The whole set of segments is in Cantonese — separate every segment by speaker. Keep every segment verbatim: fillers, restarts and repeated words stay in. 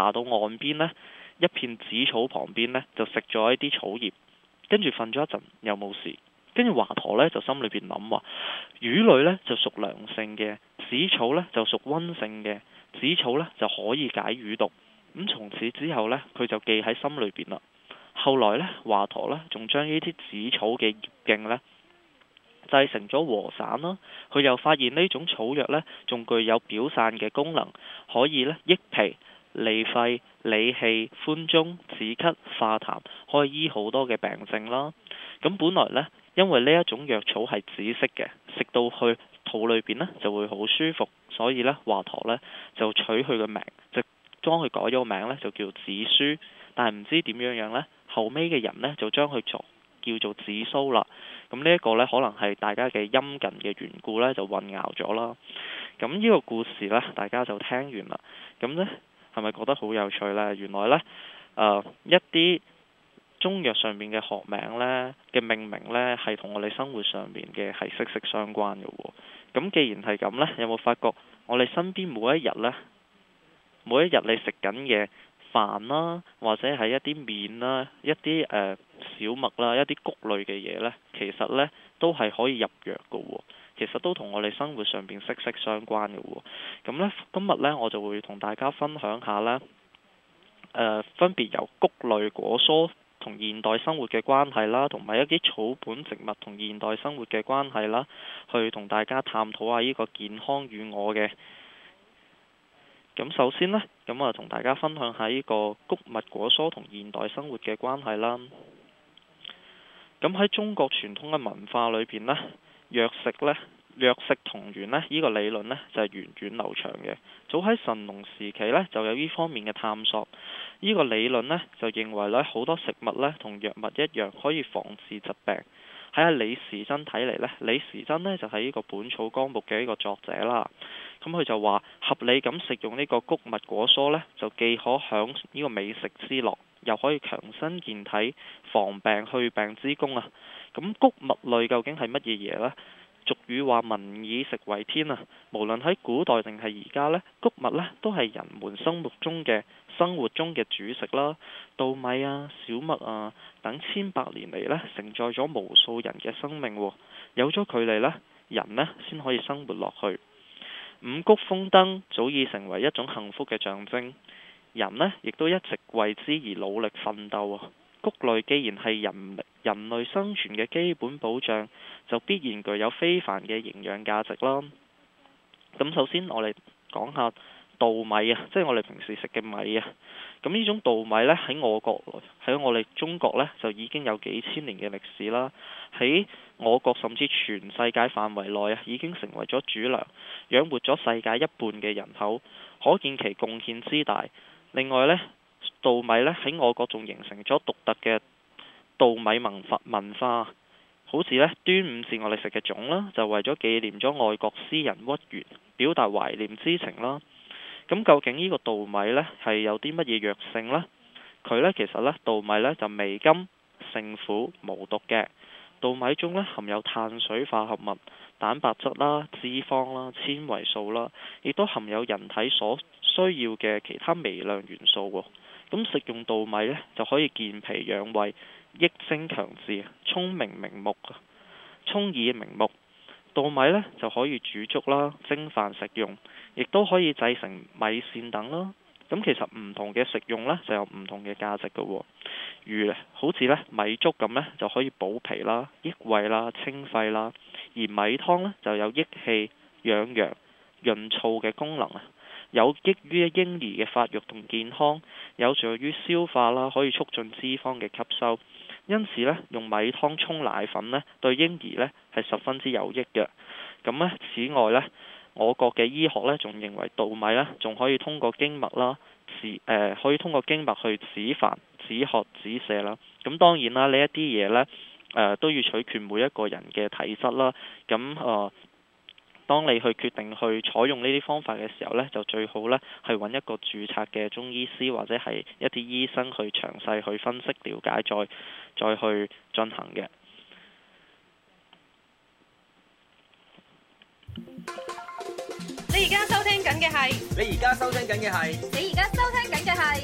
Speaker 1: 爬到岸邊呢，一片紫草旁邊呢，就食咗一啲草葉，跟住瞓咗一陣又冇事。跟住華佗呢，就心裏邊諗話，魚類呢就屬涼性嘅，紫草呢就屬溫性嘅，紫草呢就可以解魚毒。咁從此之後呢，佢就記喺心裏邊啦。後來呢，華佗呢仲將呢啲紫草嘅葉莖呢製成咗和散啦。佢又發現呢種草藥呢仲具有表散嘅功能，可以呢益脾、利肺、理氣、寬中、止咳、化痰，可以醫好多嘅病症啦。咁本來呢，因為呢一種藥草係紫色嘅，食到去肚裏邊呢就會好舒服，所以呢，華佗呢就取佢個名，就將佢改咗個名呢，就叫紫蘇。但係唔知點樣樣呢，後尾嘅人呢就將佢作叫做紫蘇啦。咁呢一個呢，可能係大家嘅陰近嘅緣故呢，就混淆咗啦。咁呢個故事呢，大家就聽完啦。咁呢，係咪覺得好有趣呢？原來呢，誒、呃、一啲中藥上面嘅學名呢嘅命名呢，係同我哋生活上面嘅係息息相關嘅喎。咁既然係咁呢，有冇發覺我哋身邊每一日呢，每一日你食緊嘅飯啦，或者係一啲麵啦，一啲誒、呃、小麥啦，一啲穀類嘅嘢呢，其實呢都係可以入藥嘅喎。其實都同我哋生活上邊息息相關嘅喎。咁呢，今日呢，我就會同大家分享下呢，誒、呃、分別由穀類果蔬同現代生活嘅關係啦，同埋一啲草本植物同現代生活嘅關係啦，去同大家探討下呢個健康與我嘅。咁首先呢，咁啊同大家分享下呢個穀物果蔬同現代生活嘅關係啦。咁喺中國傳統嘅文化裏邊呢，藥食呢，藥食同源呢，呢個理論呢，就係源遠流長嘅。早喺神農時期呢，就有呢方面嘅探索。呢個理論呢，就認為呢，好多食物呢，同藥物一樣可以防治疾病。喺阿李時珍睇嚟呢，李時珍呢，就係呢個《本草綱目》嘅一個作者啦。咁佢就話合理咁食用呢個穀物果蔬呢，就既可享呢個美食之樂，又可以強身健體、防病去病之功啊！咁穀物類究竟係乜嘢嘢呢？俗語話民以食為天啊！無論喺古代定係而家呢，穀物呢都係人們生活中嘅生活中嘅主食啦。稻米啊、小麥啊等千百年嚟呢，承載咗無數人嘅生命。有咗佢哋呢，人呢先可以生活落去。五穀豐登早已成為一種幸福嘅象徵，人呢亦都一直為之而努力奮鬥啊！穀類既然係人人類生存嘅基本保障，就必然具有非凡嘅營養價值啦。咁首先我哋講下稻米啊，即係我哋平時食嘅米啊。咁呢種稻米呢，喺我國喺我哋中國呢，就已經有幾千年嘅歷史啦。喺我國甚至全世界範圍內啊，已經成為咗主糧，養活咗世界一半嘅人口，可見其貢獻之大。另外呢，稻米呢，喺我國仲形成咗獨特嘅稻米文化文化，好似呢端午節我哋食嘅粽啦，就為咗紀念咗愛國詩人屈原，表達懷念之情啦。咁究竟呢個稻米呢係有啲乜嘢藥性呢？佢呢其實呢，稻米呢就味甘、性苦、無毒嘅。稻米中呢含有碳水化合物、蛋白質啦、脂肪啦、纖維素啦，亦都含有人體所需要嘅其他微量元素喎。咁食用稻米呢，就可以健脾養胃、益精強志、聰明明目、聰耳明目。稻米呢就可以煮粥啦、蒸飯食用，亦都可以製成米線等啦。咁其實唔同嘅食用呢，就有唔同嘅價值嘅喎。如好似呢米粥咁呢，就可以補脾啦、益胃啦、清肺啦；而米湯呢，就有益氣、養陽、潤燥嘅功能啊，有益於嬰兒嘅發育同健康，有助於消化啦，可以促進脂肪嘅吸收。因此呢，用米湯沖奶粉呢，對嬰兒呢係十分之有益嘅。咁呢，此外呢，我國嘅醫學呢，仲認為稻米呢，仲可以通過經脈啦，止誒、呃、可以通過經脈去止煩、止渴、止瀉啦。咁當然啦，呢一啲嘢呢，誒、呃、都要取決每一個人嘅體質啦。咁誒、呃，當你去決定去採用呢啲方法嘅時候呢，就最好呢係揾一個註冊嘅中醫師或者係一啲醫生去詳細去分析了解，再再去進行嘅。
Speaker 2: 你而家收聽緊嘅係，
Speaker 3: 你而家收聽緊嘅係，
Speaker 2: 你而家收聽緊嘅係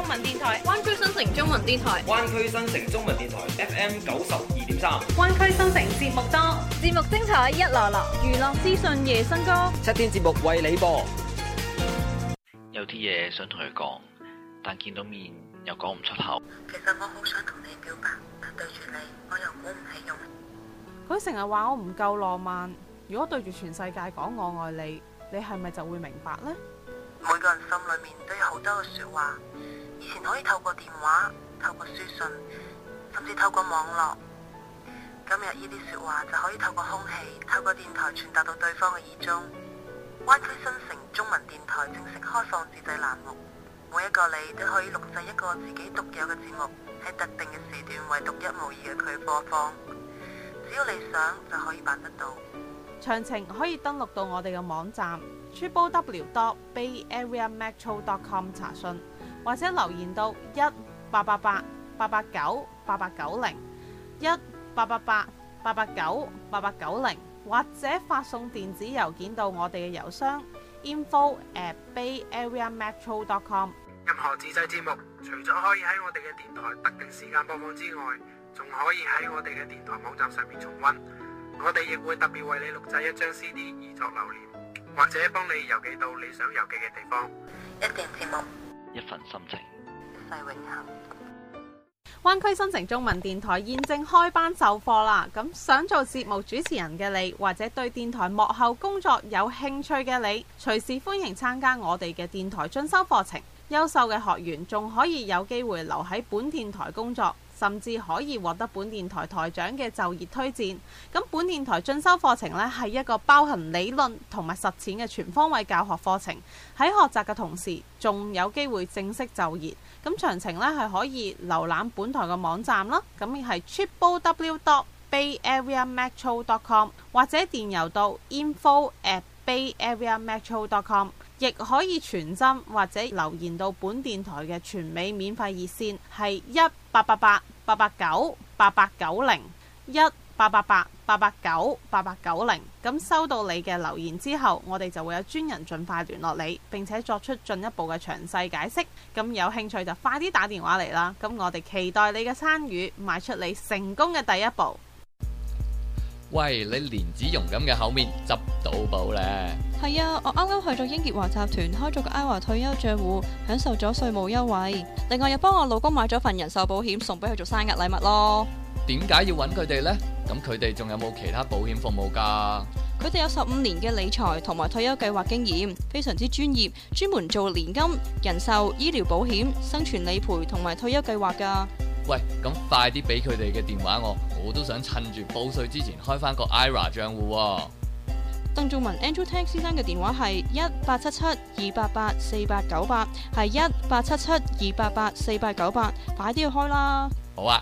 Speaker 2: 文電台，灣區新城中文電台，
Speaker 3: 灣區新城中文電台 F M 九十二點三，
Speaker 2: 灣區新城節目多，節目精彩一籮籮，娛樂資訊夜新歌，
Speaker 3: 七天節目為你播。
Speaker 4: 有啲嘢想同佢講，但見到面又講唔出口。
Speaker 5: 其實我好想同你表白，但對住你我又鼓唔起勇。
Speaker 6: 佢成日話我唔夠浪漫，如果對住全世界講我愛你，你係咪就會明白呢？
Speaker 5: 每個人心裏面都有好多嘅說話，以前可以透過電話、透過書信，甚至透過網絡。今日呢啲說話就可以透過空氣、透過電台傳達到對方嘅耳中。灣區新城中文電台正式開放自製欄目，每一個你都可以錄製一個自己獨有嘅節目，喺特定嘅時段為獨一無二嘅佢播放。只要你想就可以辦得到。
Speaker 6: 詳情可以登錄到我哋嘅網站 triple w dot bay area metro dot com 查詢，或者留言到一八八八八八九八八九零一八八八八八九八八九零，或者發送電子郵件到我哋嘅郵箱 info at bay area metro dot com。
Speaker 7: 任何自製節目，除咗可以喺我哋嘅電台特定時間播放之外，仲可以喺我哋嘅電台網站上面重溫。我哋亦會特別為你錄製一張 C D 以作留念，或者幫你郵寄到你想郵寄嘅地方。
Speaker 5: 一段節目，
Speaker 4: 一份心情，
Speaker 5: 一世永恆。
Speaker 6: 灣區新城中文電台現正開班授課啦！咁想做節目主持人嘅你，或者對電台幕後工作有興趣嘅你，隨時歡迎參加我哋嘅電台進修課程。優秀嘅學員仲可以有機會留喺本電台工作，甚至可以獲得本電台台長嘅就業推薦。咁本電台進修課程呢，係一個包含理論同埋實踐嘅全方位教學課程。喺學習嘅同時，仲有機會正式就業。咁詳情呢，係可以瀏覽本台嘅網站啦。咁係 triple w dot bay area metro dot com 或者電郵到 info at bay area metro dot com。亦可以傳真或者留言到本電台嘅全美免費熱線，係一八八八八八九八八九零一八八八八八九八八九零。咁收到你嘅留言之後，我哋就會有專人盡快聯絡你，並且作出進一步嘅詳細解釋。咁有興趣就快啲打電話嚟啦！咁我哋期待你嘅參與，邁出你成功嘅第一步。
Speaker 8: 喂，你蓮子蓉咁嘅口面執到寶咧？
Speaker 9: 係啊，我啱啱去咗英傑華集團開咗個 I R A 退休賬戶，享受咗稅務優惠。另外又幫我老公買咗份人壽保險，送俾佢做生日禮物咯。
Speaker 8: 點解要揾佢哋呢？咁佢哋仲有冇其他保險服務㗎？
Speaker 9: 佢哋有十五年嘅理財同埋退休計劃經驗，非常之專業，專門做年金、人壽、醫療保險、生存理賠同埋退休計劃㗎。
Speaker 8: 喂，咁快啲俾佢哋嘅電話我，我都想趁住報稅之前開翻個 I R A 賬戶喎。
Speaker 9: 鄧仲文 Andrew Tang 先生嘅電話係一八七七二八八四八九八，係一八七七二八八四八九八，快啲去開啦！
Speaker 8: 好啊。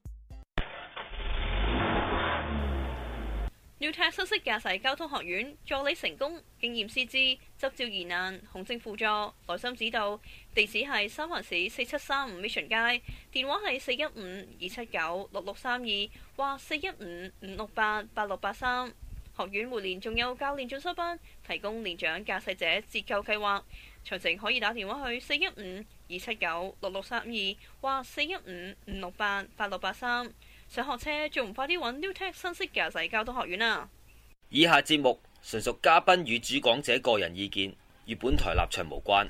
Speaker 2: Newtech 新式駕駛交通學院助你成功，經驗師資，執照疑難，行政輔助，耐心指導。地址係三藩市四七三五 Mission 街，電話係四一五二七九六六三二或四一五五六八八六八三。學院每年仲有教練進修班，提供年長駕駛者折扣計劃。詳情可以打電話去四一五二七九六六三二或四一五五六八八六八三。想學車仲唔快啲揾 Newtech 新式駕駛交通學院啊！
Speaker 3: 以下節目純屬嘉賓與主講者個人意見，與本台立場無關。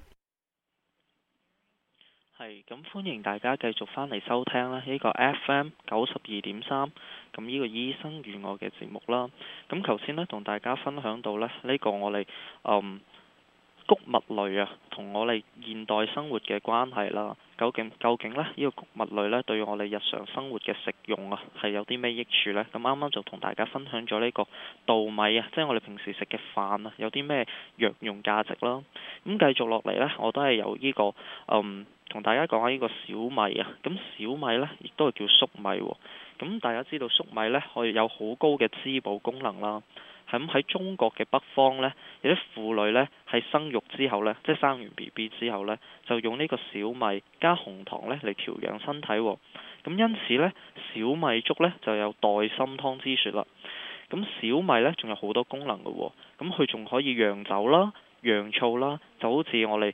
Speaker 1: 係咁，歡迎大家繼續返嚟收聽啦，呢個 F M 九十二點三，咁呢個醫生與我嘅節目啦。咁頭先呢，同大家分享到呢，呢個我哋嗯穀物類啊，同我哋現代生活嘅關係啦。究竟究竟呢，呢個穀物類呢，對我哋日常生活嘅食用啊，係有啲咩益處呢？咁啱啱就同大家分享咗呢個稻米啊，即係我哋平時食嘅飯啊，有啲咩藥用價值啦。咁繼續落嚟呢，我都係由呢個嗯同大家講下呢個小米啊。咁小米呢，亦都係叫粟米喎。咁大家知道粟米呢，可以有好高嘅滋補功能啦。咁喺中國嘅北方呢，有啲婦女呢，喺生育之後呢，即係生完 B B 之後呢，就用呢個小米加紅糖呢嚟調養身體。咁因此呢，小米粥呢就有代參湯之說啦。咁小米呢，仲有好多功能嘅喎。咁佢仲可以釀酒啦、釀醋啦，就好似我哋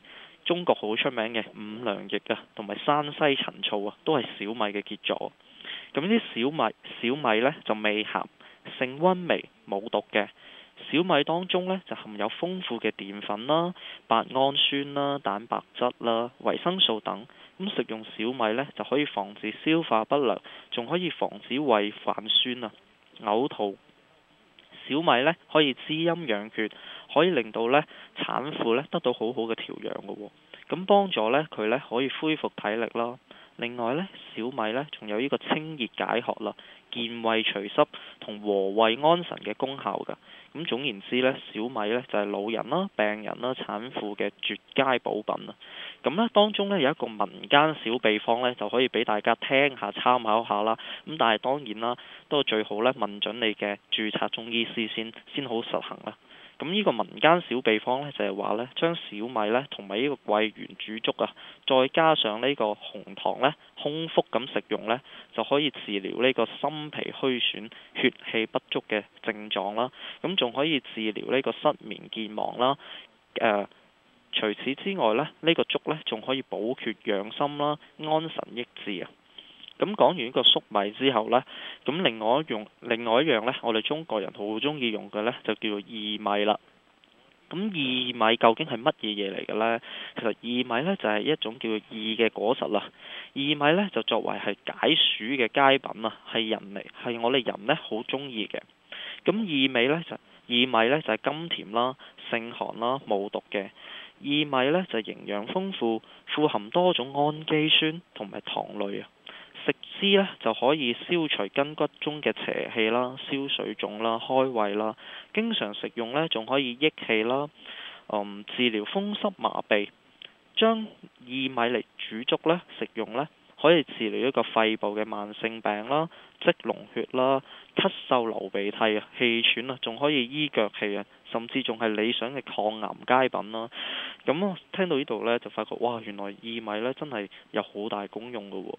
Speaker 1: 中國好出名嘅五糧液啊，同埋山西陳醋啊，都係小米嘅傑作。咁呢啲小米小米呢就味鹹，性溫微，冇毒嘅。小米當中呢就含有豐富嘅澱粉啦、白氨酸啦、蛋白質啦、維生素等。咁食用小米呢就可以防止消化不良，仲可以防止胃泛酸啊、嘔吐。小米呢可以滋陰養血，可以令到呢產婦呢得到好好嘅調養嘅喎。咁幫助呢佢呢可以恢復體力啦。另外呢，小米呢仲有呢個清熱解渴啦、健胃除濕同和胃安神嘅功效㗎。咁總言之呢，小米呢就係老人啦、病人啦、產婦嘅絕佳補品啊。咁呢當中呢有一個民間小秘方呢，就可以俾大家聽下參考下啦。咁但係當然啦，都最好呢問準你嘅註冊中醫師先，先好實行啦。咁呢個民間小秘方呢，就係話呢將小米呢同埋呢個桂圓煮粥啊，再加上呢個紅糖呢，空腹咁食用呢，就可以治療呢個心脾虛損、血氣不足嘅症狀啦。咁仲可以治療呢個失眠健忘啦。誒、呃，除此之外呢，呢、呢個粥呢仲可以補血養心啦、安神益智啊。咁講完呢個粟米之後呢，咁另外一樣，另外一樣呢，我哋中國人好中意用嘅呢，就叫做薏米啦。咁薏米究竟係乜嘢嘢嚟嘅呢？其實薏米呢，就係一種叫做薏嘅果實啦。薏米呢，就作為係解暑嘅佳品啊，係人嚟，係我哋人呢好中意嘅。咁薏米呢，就薏米呢，就係甘甜啦、性寒啦、冇毒嘅。薏米呢，就營養豐富，富含多種氨基酸同埋糖類啊。食之呢，就可以消除筋骨中嘅邪氣啦、消水腫啦、開胃啦。經常食用呢，仲可以益氣啦，嗯，治療風濕麻痹。將薏米嚟煮粥呢，食用呢，可以治療一個肺部嘅慢性病啦、積膿血啦、咳嗽流鼻涕啊、氣喘啊，仲可以醫腳氣啊，甚至仲係理想嘅抗癌佳品啦。咁我聽到呢度呢，就發覺哇，原來薏米呢真係有好大功用㗎喎。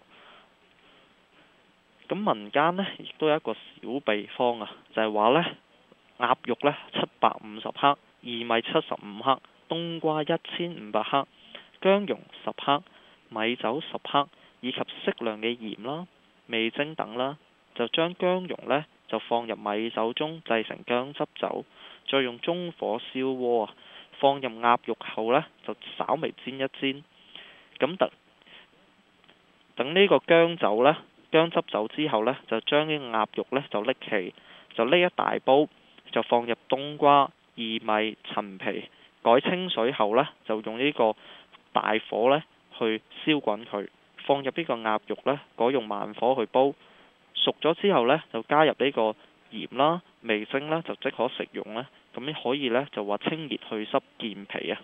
Speaker 1: 咁民間呢，亦都有一個小秘方啊，就係話呢，鴨肉呢七百五十克，薏米七十五克，冬瓜一千五百克，薑蓉十克，米酒十克，以及適量嘅鹽啦、味精等啦，就將薑蓉呢就放入米酒中製成薑汁酒，再用中火燒鍋啊，放入鴨肉後呢，就稍微煎一煎，咁等等呢個薑酒呢。薑汁走之後呢，就將啲鴨肉呢就拎起，就拎一大煲，就放入冬瓜、薏米、陳皮，改清水後呢，就用呢個大火呢去燒滾佢，放入呢個鴨肉呢，改用慢火去煲，熟咗之後呢，就加入呢個鹽啦、味精啦，就即可食用啦。咁可以呢，就話清熱去濕健脾啊。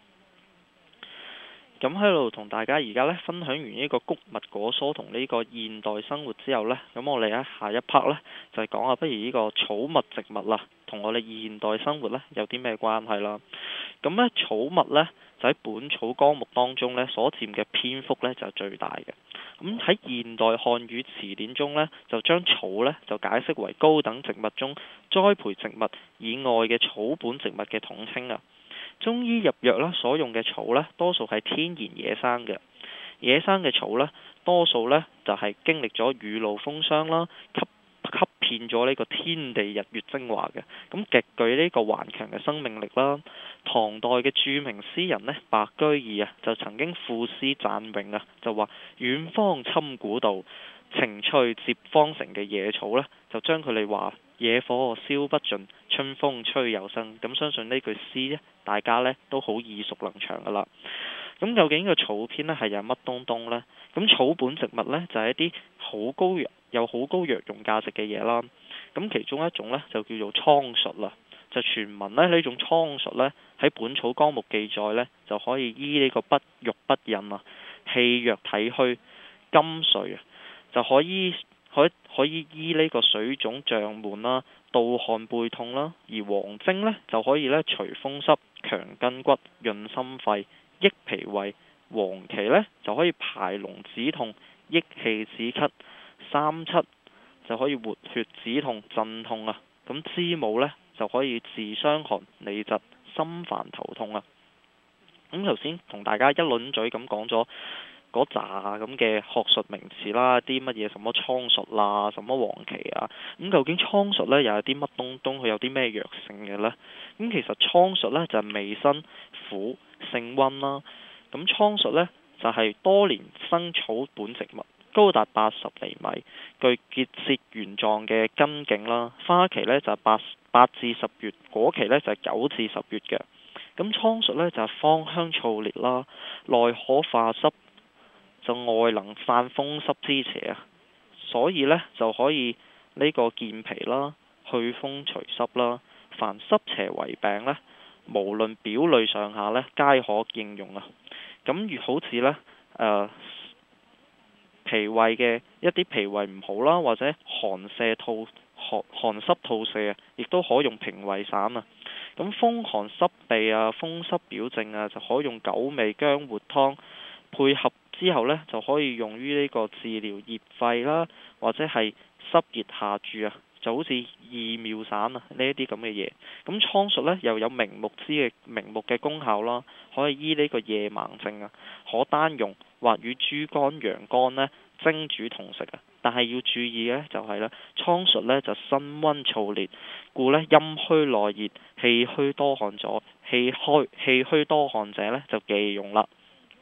Speaker 1: 咁喺度同大家而家咧分享完呢個穀物果蔬同呢個現代生活之後呢，咁我哋喺下一 part 呢，就係講下不如呢個草物植物啦，同我哋現代生活呢有啲咩關係啦？咁呢草物呢，就喺《本草綱目》當中呢所佔嘅篇幅呢就最大嘅。咁喺現代漢語詞典中呢，就將草呢就解釋為高等植物中栽培植物以外嘅草本植物嘅統稱啊。中醫入藥啦，所用嘅草呢，多數係天然野生嘅。野生嘅草呢，多數呢就係經歷咗雨露風霜啦，吸吸遍咗呢個天地日月精華嘅，咁極具呢個頑強嘅生命力啦。唐代嘅著名詩人呢，白居易啊，就曾經賦詩讚詠啊，就話遠芳侵古道，晴翠接荒城嘅野草呢，就將佢哋話野火燒不盡，春風吹又生。咁相信呢句詩呢，大家呢都好耳熟能詳噶啦。咁究竟呢個草篇呢係有乜東東呢？咁草本植物呢，就係一啲好高有好高藥用價值嘅嘢啦。咁其中一種呢，就叫做蒼術啦。就傳聞呢，呢種蒼術呢，喺《本草綱目》記載呢，就可以醫呢個不育不孕啊、氣弱體虛、金髓啊，就可以可以可以醫呢個水腫脹悶啦、盜汗背痛啦。而黃精呢，就可以呢除風濕、強筋骨、潤心肺、益脾胃。黃芪呢，就可以排膿止痛、益氣止咳。三七就可以活血止痛、鎮痛啊。咁知母呢，就可以治傷寒、痢疾、心煩頭痛啊。 咁頭先同大家一輪嘴咁講咗嗰扎咁嘅學術名詞啦，啲乜嘢什麼倉術啦，什麼黃芪啊，咁究竟倉術呢又有啲乜東東，佢有啲咩藥性嘅呢？咁其實倉術呢就係味辛苦性溫啦，咁倉術呢就係多年生草本植物，高達八十厘米，具結節圓狀嘅根莖啦，花期呢就係八八至十月，果期呢就係九至十月嘅。咁倉術呢就係芳香燥烈啦，內可化濕，就外能散風濕之邪啊，所以呢，就可以呢個健脾啦、去風除濕啦。凡濕邪為病呢，無論表裏上下呢，皆可應用啊。咁如好似呢，誒、呃、脾胃嘅一啲脾胃唔好啦，或者寒瀉吐寒寒濕吐瀉啊，亦都可用平胃散啊。咁風寒濕痹啊、風濕表症啊，就可以用九味薑活湯配合之後呢，就可以用於呢個治療熱肺啦，或者係濕熱下注啊，就好似益妙散啊呢一啲咁嘅嘢。咁倉術呢又有明目之嘅明目嘅功效啦，可以醫呢個夜盲症啊，可單用或與豬肝、羊肝呢蒸煮同食啊。但係要注意嘅就係呢，倉術呢就辛溫燥烈，故呢陰虛內熱、氣虛多汗咗、氣虛氣虛多汗者呢就忌用啦。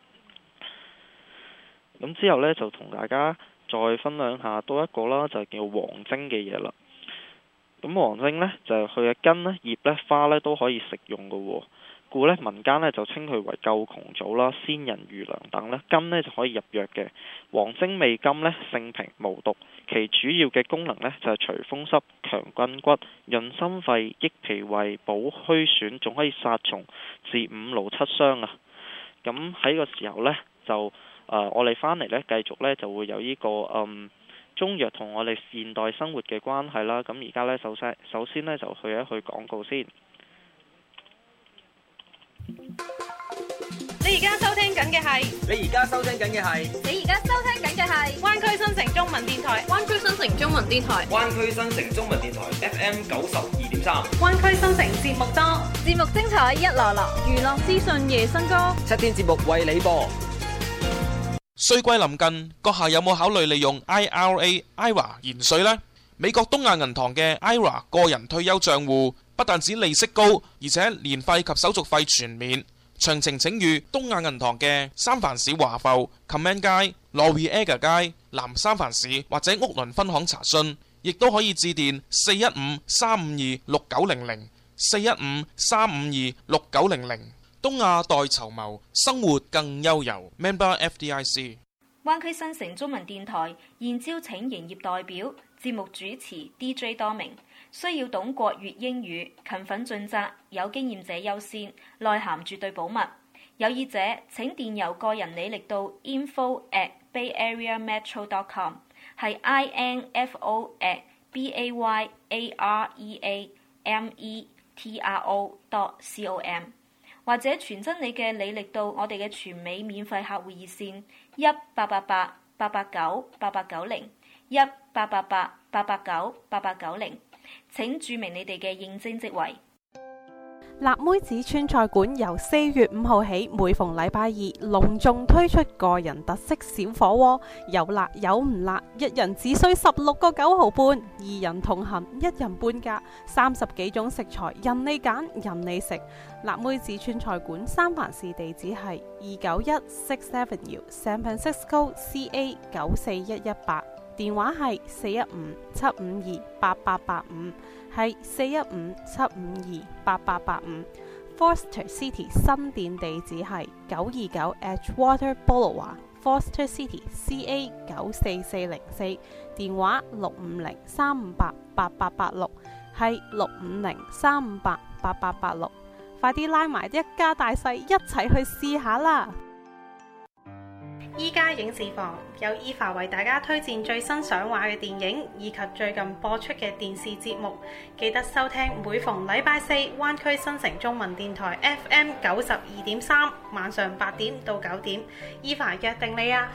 Speaker 1: 咁之後呢，就同大家再分享下多一個啦，就叫黃精嘅嘢啦。咁黃精呢，就係佢嘅根呢、葉呢、花呢都可以食用嘅喎，故呢民間呢就稱佢為救窮棗啦、仙人魚糧等呢，根呢就可以入藥嘅。黃精味甘呢，性平無毒，其主要嘅功能呢，就係除風濕、強筋骨、潤心肺、益脾胃、補虛損，仲可以殺蟲治五勞七傷啊。咁喺個時候呢，就誒、呃，我哋翻嚟呢，繼續呢就會有呢、這個嗯中藥同我哋現代生活嘅關係啦。咁而家呢，首先首先呢就去一去廣告先。
Speaker 2: 你而家收聽緊嘅係，
Speaker 3: 你而家收聽緊嘅係，
Speaker 2: 你而家收聽緊嘅係灣區新城中文電台，灣區新城中文電台，
Speaker 3: 灣區新城中文電台 F M 九十二點三，
Speaker 2: 灣區新城節目多，節目精彩一籮籮，娛樂資訊夜新歌，
Speaker 3: 七天節目為你播。
Speaker 10: 稅季臨近，閣下有冇考慮利用 I R A I R A 延稅呢？美國東亞銀行嘅 I R A 個人退休帳戶不但止利息高，而且年費及手續費全免。詳情請與東亞銀行嘅三藩市華埠 Command 街、Noriega 街、南三藩市或者屋崙分行查詢，亦都可以致電四一五三五二六九零零、四一五三五二六九零零。東亞代籌謀，生活更悠遊。Member F D I C。
Speaker 11: 灣區新城中文電台現招請營業代表、節目主持 D J 多名，需要懂國粵英語，勤奮盡責，有經驗者優先，內涵絕對保密。有意者請電郵個人履歷到 info at bayareametro dot com， 係 I N F O at B A Y A R E A M E T R O dot com。或者傳真你嘅履歷到我哋嘅全美免費客戶熱線一八八八八八九八八九零一八八八八八九八八九零，請注明你哋嘅應徵職位。
Speaker 6: 辣妹子川菜館由四月五號起，每逢禮拜二隆重推出個人特色小火鍋，有辣有唔辣，一人只需十六個九毫半，二人同行一人半價，三十幾種食材任你揀任你食。辣妹子川菜館三藩市地址係二九一 Sixth Avenue San Francisco C A 九四一一八，電話係四一五七五二八八八五。係四一五七五二八八八五。Foster City 新店地址係九二九 Edgewater Boulevard Foster City C A 九四四零四，電話六五零三五八八八八六，係六五零三五八八八八六。快啲拉埋一家大細一齊去試下啦！依家影視房有 Eva 為大家推薦最新上畫嘅電影，以及最近播出嘅電視節目，記得收聽每逢禮拜四灣區新城中文電台 F M 九十二點三，晚上八點到九點 Eva 約定你啊！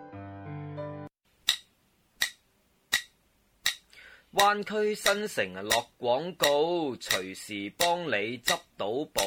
Speaker 3: 灣區新城啊落廣告，隨時幫你執到寶。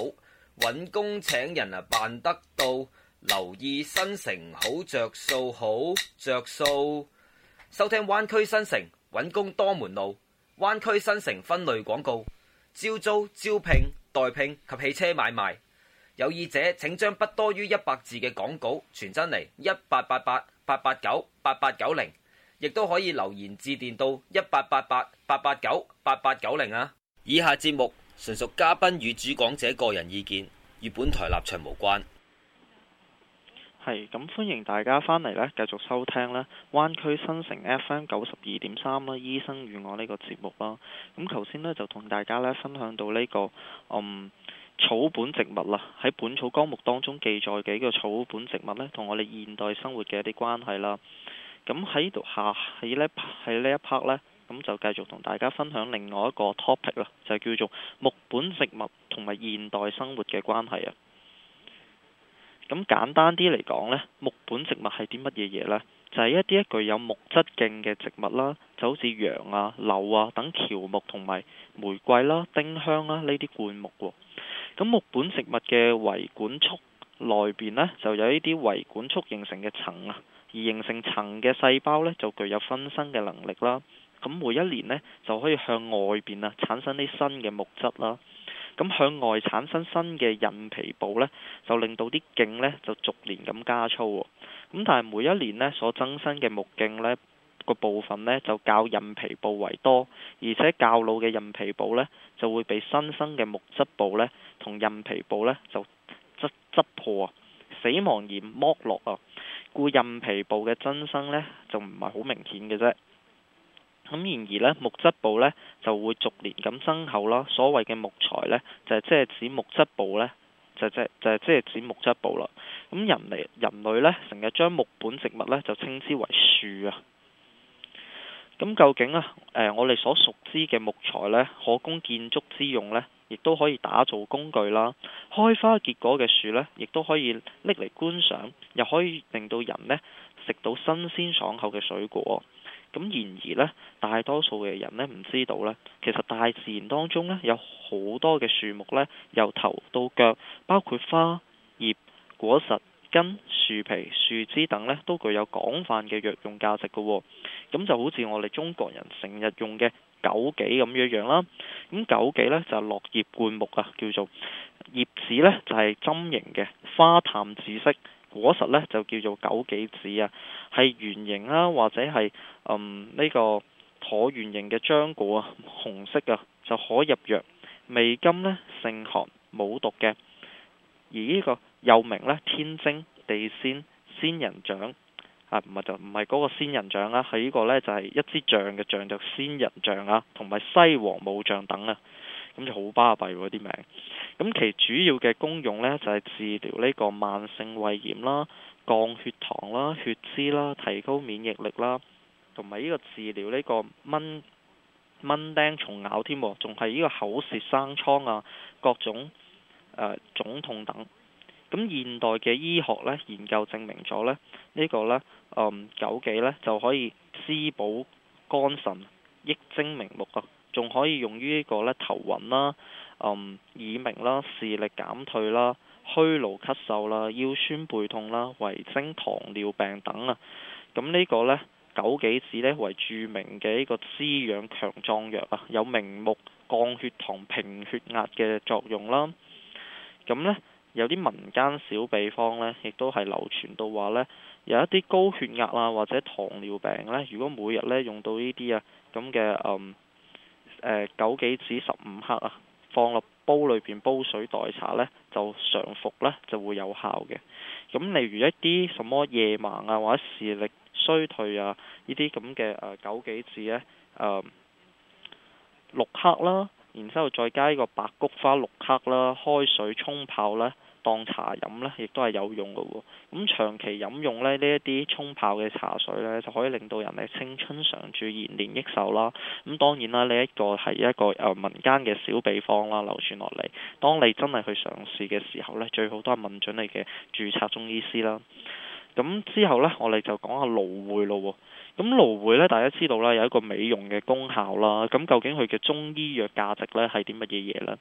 Speaker 3: 揾工請人啊辦得到，留意新城好着數，好着數。收聽灣區新城揾工多門路，灣區新城分類廣告，招租、招聘、代聘及汽車買賣。有意者請將不多於一百字嘅廣告傳真嚟一八八八八八九八八九零，亦都可以留言致電到一八八八八八九八八九零啊！以下節目純屬嘉賓與主講者個人意見，與本台立場無關。
Speaker 1: 係咁，歡迎大家返嚟呢，繼續收聽呢灣區新城 F M 九十二點三啦，醫生與我呢個節目啦。咁頭先呢，就同大家呢分享到呢、這個嗯草本植物啦，喺《本草綱目》當中記載嘅呢個草本植物呢，同我哋現代生活嘅一啲關係啦。咁喺度下喺呢喺呢一 part 呢，咁就繼續同大家分享另外一個 topic 啦，就係叫做木本植物同埋現代生活嘅關係啊。咁簡單啲嚟講呢，木本植物係啲乜嘢嘢呢？就係一啲具有木質莖嘅植物啦，就好似楊啊、柳啊等喬木同埋玫瑰啦、丁香啦呢啲灌木喎。咁木本植物嘅維管束內邊呢，就有呢啲維管束形成嘅層啊，而形成層嘅細胞呢，就具有分生嘅能力啦。咁每一年呢，就可以向外邊啊產生啲新嘅木質啦。咁向外產生新嘅韌皮部呢，就令到啲莖呢就逐年咁加粗喎。咁但係每一年呢，所增生嘅木莖呢個部分呢，就較韌皮部為多，而且較老嘅韌皮部呢，就會被新生嘅木質部呢同韌皮部呢就側側破啊，死亡而剝落啊，故韌皮部嘅增生呢，就唔係好明顯嘅啫。咁然而呢，木質部呢就會逐年咁增厚啦。所謂嘅木材呢，就係即係指木質部呢，就即就係即係指木質部啦。咁人嚟人類呢，成日將木本植物呢就稱之為樹啊。咁究竟啊，誒、呃、我哋所熟知嘅木材呢，可供建築之用呢，亦都可以打造工具啦。開花結果嘅樹呢，亦都可以拎嚟觀賞，又可以令到人呢食到新鮮爽口嘅水果。咁然而呢，大多數嘅人呢唔知道呢，其實大自然當中呢，有好多嘅樹木呢，由頭到腳，包括花、葉、果實、根、樹皮、樹枝等呢，都具有廣泛嘅藥用價值嘅喎。咁就好似我哋中國人成日用嘅枸杞咁樣樣啦。咁枸杞呢，就係落葉灌木啊，叫做葉子呢，就係針形嘅，花淡紫色。果實呢就叫做枸杞子啊，係圓形啦，或者係嗯呢、這個橢圓形嘅漿果啊，紅色啊，就可入藥。味甘呢，性寒，冇毒嘅。而呢個又名呢，天精、地仙、仙人掌啊，唔係就唔係嗰個仙人掌啦，係呢個呢，就係、是、一支杖嘅杖，就仙人掌啊，同埋西王母杖等啊。咁就好巴閉喎啲名。咁其主要嘅功用呢，就係、是、治療呢個慢性胃炎啦、降血糖啦、血脂啦、提高免疫力啦，同埋呢個治療呢個蚊蚊叮蟲咬添，仲係呢個口舌生瘡啊、各種誒腫、呃、痛等。咁現代嘅醫學呢，研究證明咗呢，呢、這個呢，嗯枸杞呢就可以滋補肝腎、益精明目啊。仲可以用於呢個咧頭暈啦、嗯、耳鳴啦、視力減退啦、虛勞咳嗽啦、腰酸背痛啦、遺精糖尿病等啊。咁呢個呢，枸杞子呢為著名嘅呢個滋養強壯藥啊，有明目、降血糖、平血壓嘅作用啦。咁呢，有啲民間小秘方呢，亦都係流傳到話呢，有一啲高血壓啊或者糖尿病呢，如果每日呢用到呢啲啊咁嘅嗯。誒枸杞子十五克啊，放落煲裏邊煲水代茶呢，就常服呢就會有效嘅。咁例如一啲什麼夜盲啊或者視力衰退啊呢啲咁嘅誒枸杞子呢，誒、呃、六克啦，然之後再加呢個白菊花六克啦，開水沖泡呢，當茶飲呢，亦都係有用嘅喎。咁長期飲用呢，呢一啲沖泡嘅茶水呢，就可以令到人哋青春常駐、延年益壽啦。咁當然啦，呢一個係一個誒民間嘅小秘方啦，流傳落嚟。當你真係去嘗試嘅時候呢，最好都係問準你嘅註冊中醫師啦。咁之後呢，我哋就講下蘆薈咯喎。咁蘆薈呢，大家知道啦，有一個美容嘅功效啦。咁究竟佢嘅中醫藥價值呢係啲乜嘢嘢呢？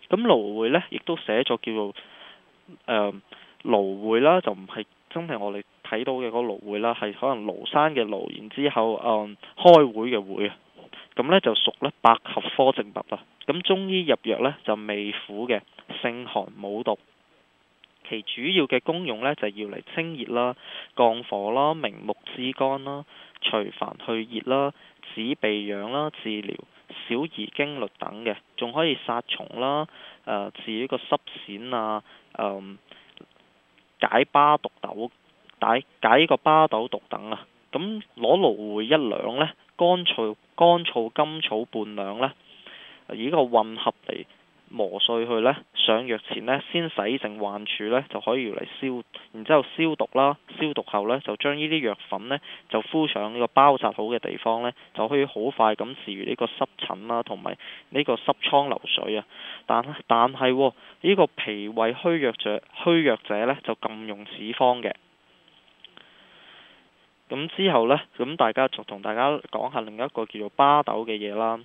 Speaker 1: 咁蘆薈呢，亦都寫咗叫做誒蘆薈啦，就唔係真係我哋睇到嘅嗰個蘆薈啦，係可能廬山嘅蘆，然之後誒、嗯、開會嘅會啊。咁呢就屬咧百合科植物啦。咁中醫入藥呢，就味苦嘅，性寒冇毒。其主要嘅功用呢，就要嚟清熱啦、降火啦、明目滋肝啦、除煩去熱啦、止鼻癢啦、治療小兒經律等嘅，仲可以殺蟲啦、誒、呃、治呢個濕癬啊、誒、呃、解巴毒豆、解解呢個巴豆毒等啊。咁攞蘆薈一兩呢，乾燥乾燥甘草半兩呢，以呢個混合嚟磨碎去呢，上藥前呢，先洗淨患處呢，就可以嚟消，然之後消毒啦。消毒後呢，就將呢啲藥粉呢，就敷上呢個包紮好嘅地方呢，就可以好快咁治愈呢個濕疹啦，同埋呢個濕瘡流水啊。但但係呢、呢個脾胃虛弱者虛弱者呢，就禁用此方嘅。咁之後呢，咁大家就同大家講下另一個叫做巴豆嘅嘢啦。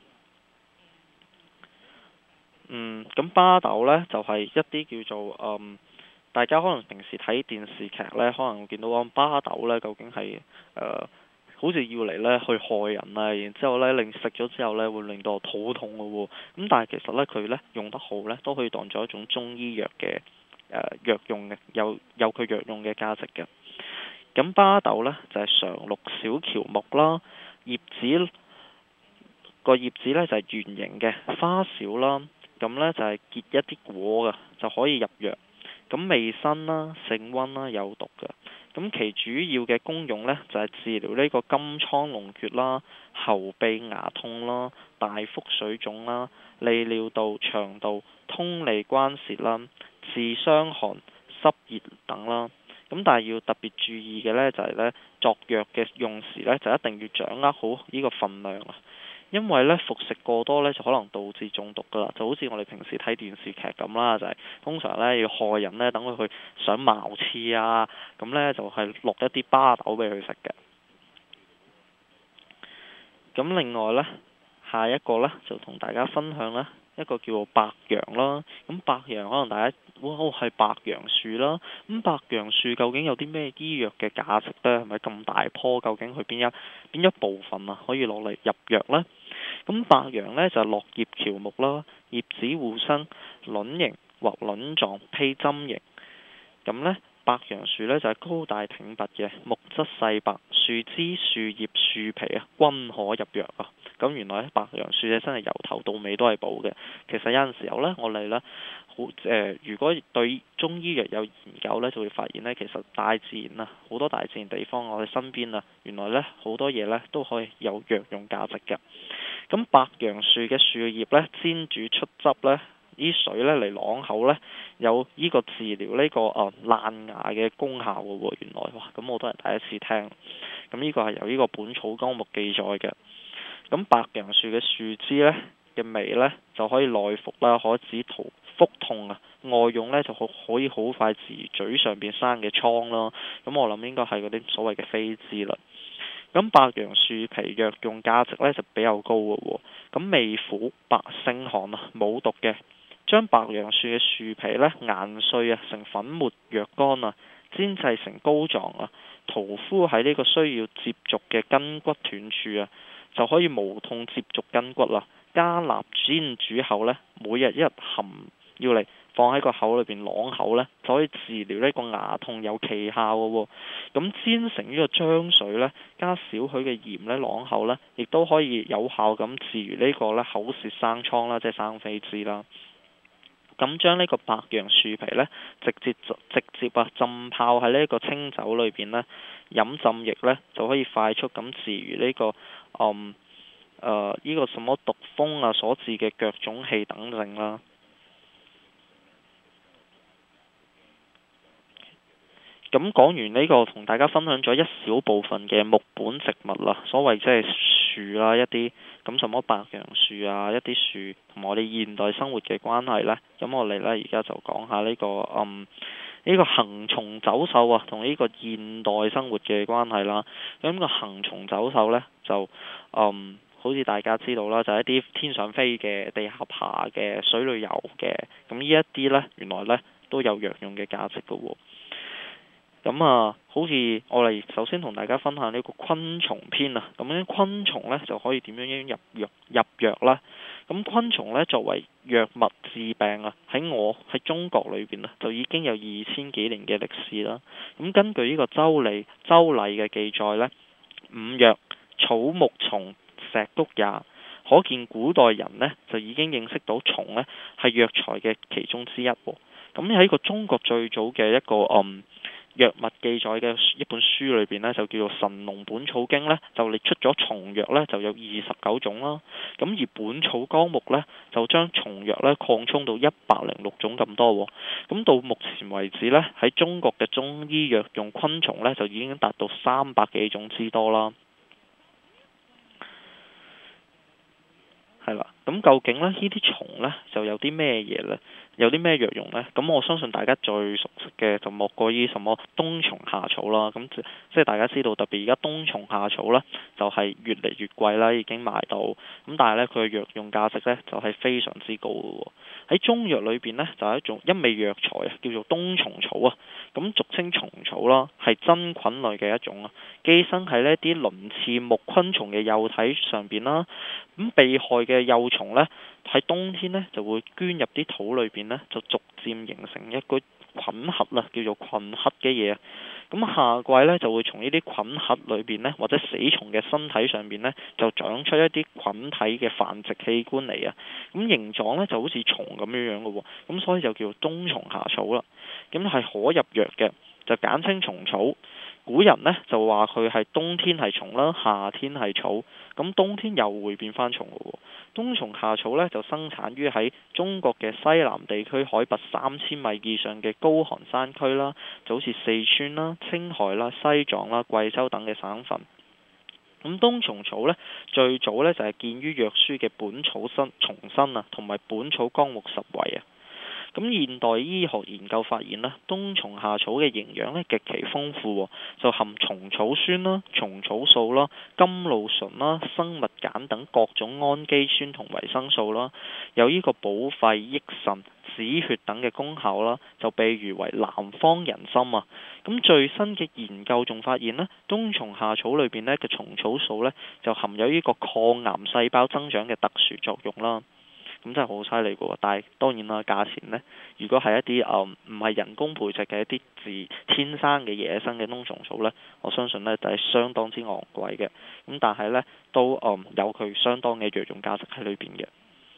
Speaker 1: 嗯，咁巴豆呢，就係、是、一啲叫做嗯，大家可能平時睇電視劇呢，可能會見到講巴豆呢，究竟係誒、呃，好似要嚟呢去害人啊，然之後呢令食咗之後呢會令到我肚痛嘅喎。咁但係其實呢，佢呢用得好呢，都可以當做一種中醫藥嘅誒藥用嘅，有有佢藥用嘅價值嘅。咁巴豆呢，就係、是、常綠小喬木啦，葉子個葉子呢，就係、是、圓形嘅，花少啦。咁呢就係結一啲果嘅，就可以入藥。咁味辛啦、性溫啦、有毒嘅。咁其主要嘅功用呢，就係、是、治療呢個金瘡膿血啦、喉鼻牙痛啦、大腹水腫啦、利尿道、腸道、通利關節啦、治傷寒、濕熱等啦。咁但係要特別注意嘅呢，就係、是、呢作藥嘅用時呢，就一定要掌握好呢個份量啊。因為咧服食過多咧就可能導致中毒噶啦，就好似我哋平時睇電視劇咁啦，就係、是、通常咧要害人咧，等佢去想茅刺啊，咁咧就係、是、落一啲巴豆俾佢食嘅。咁另外咧，下一個咧就同大家分享咧一個叫做白楊啦。咁白楊可能大家哇係白楊樹啦，咁白楊樹究竟有啲咩醫藥嘅價值咧？係咪咁大棵？究竟佢邊一邊一部分啊可以攞嚟入藥咧？咁白楊呢，就係、落葉喬木啦，葉子互生，卵形或卵狀披針形。咁呢，白楊樹呢，就係、是、高大挺拔嘅，木質細白，樹枝、樹葉、樹皮啊均可入藥啊。咁原來咧白楊樹咧真係由頭到尾都係補嘅。其實有陣時候呢，我哋呢，好誒、呃，如果對中醫藥有研究呢，就會發現呢，其實大自然啊，好多大自然地方我哋身邊啊，原來呢，好多嘢呢都可以有藥用價值嘅。咁白楊樹嘅樹葉咧，煎煮出汁咧，啲水咧嚟啷口咧，有呢個治療呢、這個啊爛牙嘅功效嘅喎。原來哇，咁我都係第一次聽。咁呢個係由呢個《本草綱目》記載嘅。咁白楊樹嘅樹枝咧嘅味咧就可以內服啦，可止肚腹痛啊。外用咧就可可以好快治嘴上邊生嘅瘡啦。咁我諗應該係嗰啲所謂嘅飛滋啦。咁白楊樹皮藥用價值咧就比較高嘅喎，咁味苦、白性寒啊，冇毒嘅。將白楊樹嘅樹皮咧研碎啊，成粉末若乾啊，煎製成膏狀啊，塗敷喺呢個需要接觸嘅筋骨斷處啊，就可以無痛接觸筋骨啦。加納煎煮後咧，每日一含要嚟放喺個口裏邊啷口呢，就可以治療呢個牙痛，有奇效嘅喎。咁煎成呢個漿水呢，加少許嘅鹽呢，啷口呢，亦都可以有效咁治癒呢個呢口舌生瘡啦，即係生痱滋啦。咁將呢個白楊樹皮呢，直接直接啊浸泡喺呢個清酒裏邊呢，飲浸液呢，就可以快速咁治癒呢個嗯誒呢、呃這個什麼毒風啊所致嘅腳腫氣等症啦。咁講完呢個，同大家分享咗一小部分嘅木本植物啦，所謂即係樹啦，一啲咁什麼白楊樹啊，一啲樹同我哋現代生活嘅關係呢。咁我哋呢而家就講下呢、這個嗯呢、這個行蟲走獸啊，同呢個現代生活嘅關係啦。咁、這個行蟲走獸呢，就嗯好似大家知道啦，就係一啲天上飛嘅、地下爬嘅、水裏游嘅，咁呢一啲呢，原來呢都有藥用嘅價值嘅喎。咁啊，好似我哋首先同大家分享呢個昆蟲篇啊，咁樣昆蟲呢就可以點樣樣入藥入藥啦。咁昆蟲呢作為藥物治病啊，喺我喺中國裏邊啊，就已經有二千幾年嘅歷史啦。咁根據呢個周禮周禮嘅記載呢，五藥草木蟲石谷也，可見古代人呢就已經認識到蟲呢係藥材嘅其中之一。咁喺個中國最早嘅一個嗯藥物記載嘅一本書裏邊呢，就叫做《神農本草經》呢，就列出咗蟲藥呢就有二十九種啦。咁而《本草綱目》呢，就將蟲藥呢擴充到一百零六種咁多。咁到目前為止呢，喺中國嘅中醫藥用昆蟲呢，就已經達到三百幾種之多啦。係啦，咁究竟呢呢啲蟲呢，就有啲咩嘢呢？有啲咩藥用呢？咁我相信大家最熟悉嘅就莫過於什麼冬蟲夏草啦。咁即係大家知道，特別而家冬蟲夏草呢，就係越嚟越貴啦，已經賣到。咁但係呢，佢嘅藥用價值呢，就係非常之高嘅。喺中藥裏邊呢，就係一種一味藥材啊，叫做冬蟲草啊。咁俗稱蟲草啦，係真菌類嘅一種啊，寄生喺呢啲鱗翅目昆蟲嘅幼體上邊啦。咁被害嘅幼蟲呢，喺冬天呢就會捐入啲土裏邊呢，就逐漸形成一個菌核啦，叫做菌核嘅嘢。咁夏季呢，就會從呢啲菌核裏邊呢，或者死蟲嘅身體上邊呢，就長出一啲菌體嘅繁殖器官嚟啊。咁形狀呢，就好似蟲咁樣樣嘅喎，咁所以就叫做冬蟲夏草啦。咁係可入藥嘅，就簡稱蟲草。古人呢就話佢係冬天係蟲啦，夏天係草，咁冬天又會變翻蟲嘅喎。冬蟲夏草呢就生產於喺中國嘅西南地區海拔三千米以上嘅高寒山區啦，就好似四川啦、青海啦、西藏啦、貴州等嘅省份。咁冬蟲草呢，最早呢就係見於藥書嘅《本草新叢新》啊，同埋《本草綱目十圍》啊。咁現代醫學研究發現咧，冬蟲夏草嘅營養咧極其豐富，就含蟲草酸啦、蟲草素啦、甘露醇啦、生物鹼等各種氨基酸同維生素啦，有呢個補肺益腎、止血等嘅功效啦，就被譽為南方人參啊！咁最新嘅研究仲發現咧，冬蟲夏草裏邊咧嘅蟲草素咧就含有呢個抗癌細胞增長嘅特殊作用啦。咁真係好犀利嘅喎，但係當然啦，價錢呢，如果係一啲誒唔係人工培植嘅一啲自天生嘅野生嘅冬蟲草呢，我相信呢就係相當之昂貴嘅。咁但係呢，都誒、嗯、有佢相當嘅藥用價值喺裏邊嘅。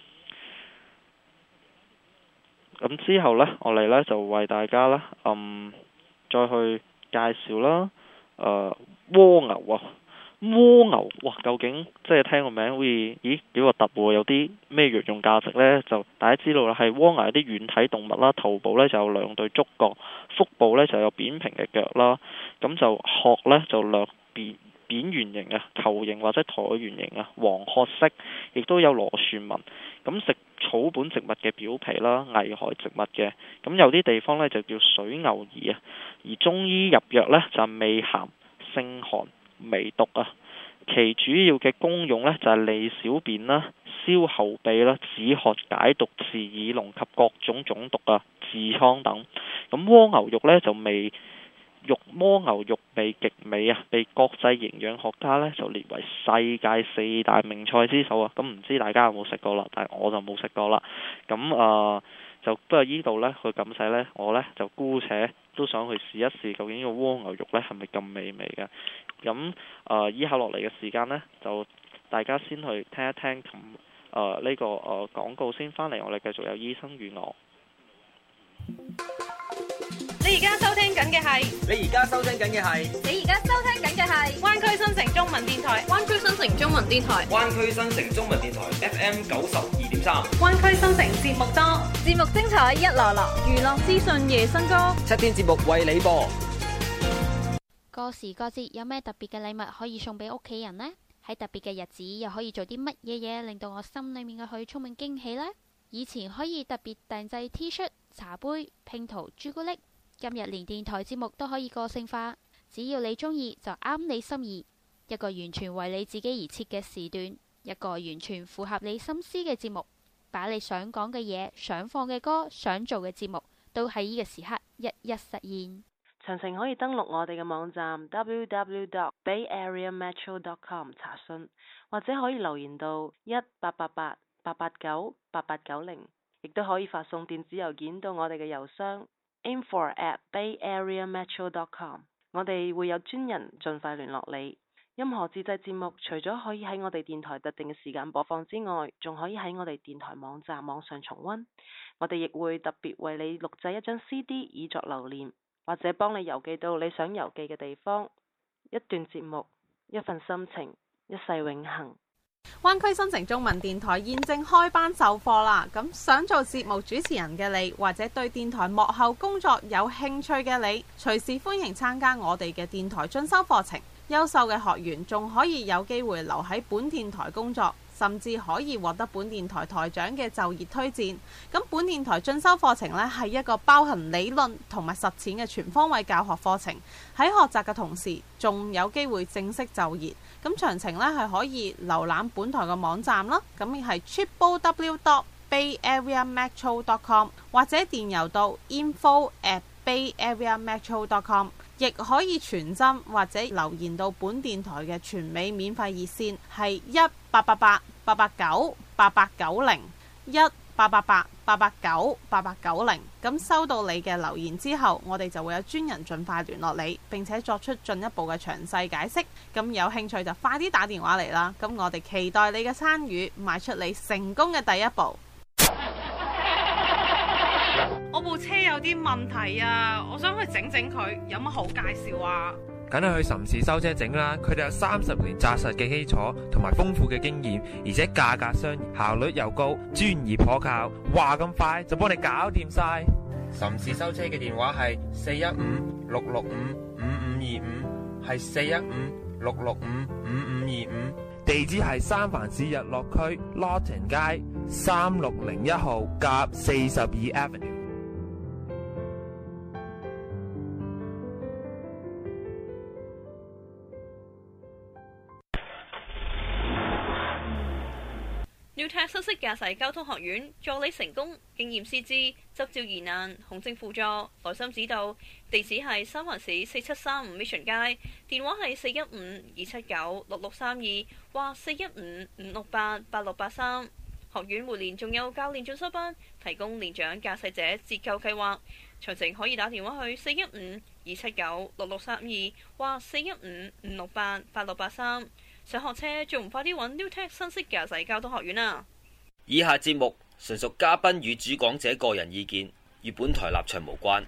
Speaker 1: 咁之後呢，我哋呢就為大家呢，嗯，再去介紹啦，誒、呃、蝸牛啊。蝸牛，哇！究竟即係聽個名好似，咦幾個突喎？有啲咩藥用價值呢？就大家知道啦，係蝸牛有啲軟體動物啦，頭部呢就有兩對觸角，腹部呢就有扁平嘅腳啦，咁就殼呢就略扁扁圓形啊、球形或者橢圓形啊、黃褐色，亦都有螺旋紋。咁食草本植物嘅表皮啦，危害植物嘅。咁有啲地方呢就叫水牛兒啊，而中醫入藥呢就係味鹹、性寒、微毒啊，其主要嘅功用呢，就係利小便啦、消喉痹啦、止渴解毒、治耳聾及各種腫毒啊、痔瘡等。咁蝸牛肉呢，就味肉蝸牛肉味極美啊，被國際營養學家呢，就列為世界四大名菜之首啊。咁唔知大家有冇食過啦？但係我就冇食過啦。咁啊、呃、就不過依度呢，佢咁寫呢，我呢，就姑且都想去試一試，究竟呢個蝸牛肉呢係咪咁美味嘅？咁誒，以下落嚟嘅時間呢，就大家先去聽一聽琴誒呢個誒、呃、廣告先，翻嚟我哋繼續有醫生與我。
Speaker 2: 你而家收聽緊嘅係，
Speaker 3: 你而家收聽緊嘅係，
Speaker 2: 你而家收聽緊嘅係灣區新城中文電台，灣區新城中文電台，
Speaker 3: 灣區新城中文電台 F M 九十二點三，
Speaker 2: 灣區新城節目多，節目精彩一籮籮，娛樂資訊夜新歌，
Speaker 3: 七天節目為你播。
Speaker 12: 過時過節有咩特別嘅禮物可以送俾屋企人呢？喺特別嘅日子又可以做啲乜嘢嘢令到我心裏面嘅佢充滿驚喜呢？以前可以特別訂製 T 恤、茶杯、拼圖、朱古力，今日連電台節目都可以個性化，只要你中意就啱你心意，一個完全為你自己而設嘅時段， 一個完全符合你心思嘅節目，把你想講嘅嘢、想放嘅歌、想做嘅節目，都喺呢個時刻一一實現。
Speaker 13: 詳情可以登錄我哋嘅網站 w w w dot bay area metro dot com 查詢，或者可以留言到一八八八八八九八八九零，亦都可以發送電子郵件到我哋嘅郵箱 info at bay area metro dot com， 我哋會有專人盡快聯絡你。任何自製節目除咗可以喺我哋電台特定嘅時間播放之外，仲可以喺我哋電台網站網上重溫。我哋亦會特別為你錄製一張 C D 以作留念，或者幫你郵寄到你想郵寄嘅地方。一段節目，一份心情，一世永恆。
Speaker 6: 灣區新城中文電台現正開班授課啦！咁想做節目主持人嘅你，或者對電台幕後工作有興趣嘅你，隨時歡迎參加我哋嘅電台進修課程。優秀嘅學員仲可以有機會留喺本電台工作，甚至可以獲得本電台台長嘅就業推薦。咁本電台進修課程呢，係一個包含理論同埋實踐嘅全方位教學課程。喺學習嘅同時，仲有機會正式就業。咁詳情呢，係可以瀏覽本台嘅網站啦。咁亦係 triple w dot bay area metro dot com 或者電郵到 info at bay area metro dot com。亦可以傳真或者留言到本電台嘅全美免費熱線，係一八八八八八九八八九零一八八八八八九八八九零。咁收到你嘅留言之後，我哋就會有專人盡快聯絡你，並且作出進一步嘅詳細解釋。咁有興趣就快啲打電話嚟啦！咁我哋期待你嘅參與，邁出你成功嘅第一步。 我部車有啲問題啊，我想去整整佢，有乜好介紹啊？
Speaker 14: 梗係去岑氏修車整啦，佢哋有三十年紮實嘅基礎同埋豐富嘅經驗，而且價格相宜，效率又高，專業可靠，話咁快就幫你搞掂晒。
Speaker 3: 岑氏修車嘅電話係四一五六六五五五二五，係四一五六六五五五二五。
Speaker 14: 地址係三藩市日落區 Lawton 街三六零一號甲四十二 Avenue。
Speaker 2: Newtech 新式駕駛交通學院助你成功，經驗師資，執照疑難，行政輔助，耐心指導。地址係三藩市四七三五 Mission 街，電話係四一五二七九六六三二或四一五五六八八六八三。學院每年仲有教練進修班，提供年長駕駛者折扣計劃。詳情可以打電話去四一五二七九六六三二或四一五五六八八六八三。想學車仲唔快啲揾 Newtech 新式駕駛交通學院啊！
Speaker 3: 以下節目純屬嘉賓與主講者個人意見，與本台立場無關。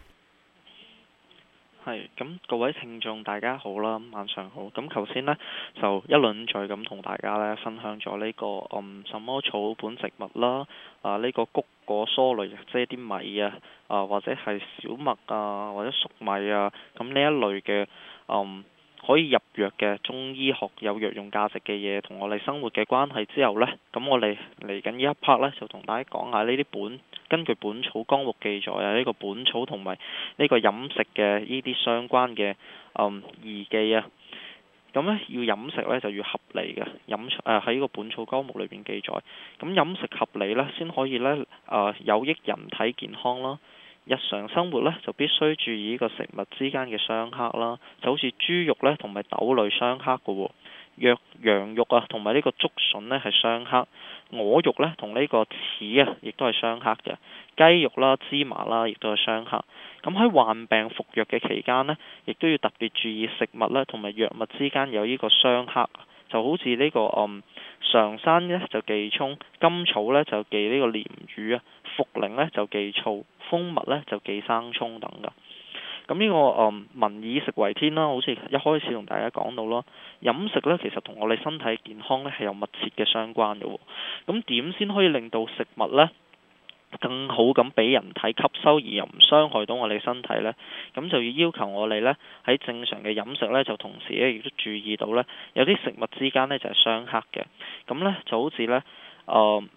Speaker 1: 係咁，各位聽眾大家好啦，晚上好。咁頭先呢，就一輪再咁同大家呢分享咗呢、這個嗯什麼草本植物啦，啊呢、這個谷果蔬類，即係啲米啊，啊或者係小麥啊，或者粟米啊，咁呢一類嘅嗯。可以入藥嘅中醫學有藥用價值嘅嘢，同我哋生活嘅關係之後呢，咁我哋嚟緊呢一 part 呢，就同大家講下呢啲本根據《本草綱目》記載啊，呢、這個本草同埋呢個飲食嘅呢啲相關嘅嗯宜忌啊。咁呢，要飲食呢就要合理嘅飲誒喺呢個《本草綱目》裏邊記載，咁飲食合理呢，先可以呢誒、呃、有益人體健康啦。日常生活呢，就必須注意呢個食物之間嘅相克啦，就好似豬肉呢同埋豆類相克嘅喎，羊羊肉啊同埋呢個竹筍呢係相克，鵝肉呢同呢個柿啊亦都係相克嘅，雞肉啦、芝麻啦亦都係相克。咁喺患病服藥嘅期間呢，亦都要特別注意食物呢同埋藥物之間有呢個相克，就好似呢、這個嗯常山呢就忌蔥，甘草呢就忌呢個鯰魚啊，茯苓呢就忌醋，蜂蜜呢就忌生葱等噶。咁呢、這個誒民以食為天啦，好似一開始同大家講到咯，飲食呢其實同我哋身體健康呢係有密切嘅相關嘅。咁點先可以令到食物呢更好咁俾人體吸收，而又唔傷害到我哋身體呢？咁就要要求我哋呢喺正常嘅飲食呢，就同時咧亦都注意到呢，有啲食物之間呢就係相克嘅。咁呢就好似呢。誒、呃。